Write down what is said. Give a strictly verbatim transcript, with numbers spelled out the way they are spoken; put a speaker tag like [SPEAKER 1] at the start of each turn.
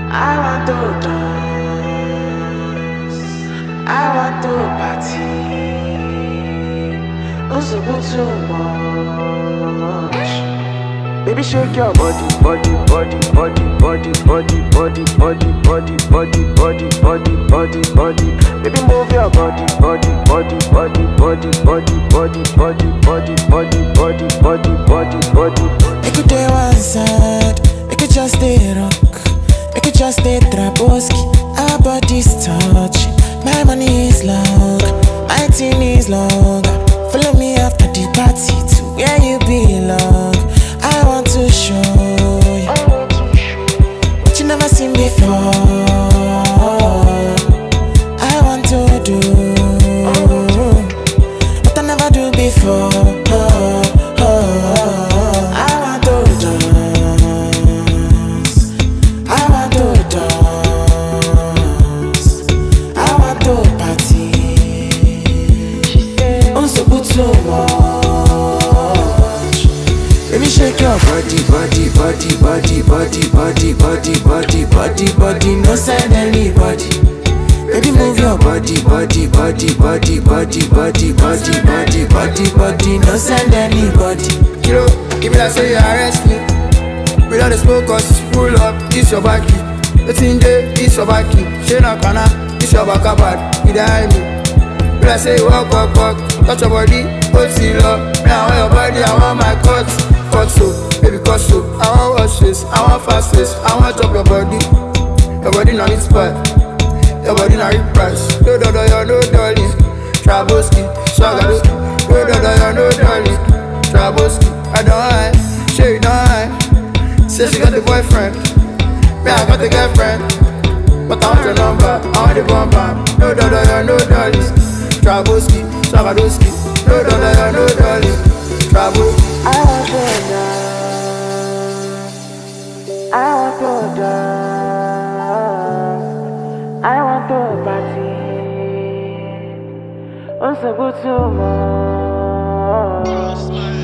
[SPEAKER 1] I want to dance. I want to party. Who's too much? Baby, shake your body, body, body, body, body, body, body, body, body, body, body, body, body, body. Baby, move your body, body, body, body, body, body, body, body, body, body, body, body, body, body.
[SPEAKER 2] Make it day one side, make it just stay rock, make it just stay traboski. Our bodies touch, my money is long, my team is long. Follow me after the party to where you belong. I want to show you what you never seen before. I want to do what I never do before. I want to dance. I want to dance. I want to party. I'm so good so much. Baby, shake your body, body, body, body, body, body, body, body, body, body. No send anybody. Baby, move your body, body, body, body, body, body, body, body, body, body. No send anybody.
[SPEAKER 3] Kilo, give me that say you arrest me. Without the smoke, cause it's full up. This your backy. The thing there, this your backy. She not kana, this your back bad. You behind me. When I say walk, walk, walk, touch your body, hold still up. Me, I want your body, I want my cut. Cut so, baby cut so. I want wash face, I want fast face. I want chop your body. Your body not it's bad. Your body not rip price. No, no, no, you're no darling. Traboski, swagger. No, no, no, you're no darling. Traboski, I don't hide. Sure you don't hide. Say she got a boyfriend. Me, I got a girlfriend. But I want your number, I want the bumper. No, no, no, you're no darling. Traboski, Swagadoski. No, no, no, you're no darling. Traboski.
[SPEAKER 1] I want to dance. I want to dance. I want to party. What's a good too much?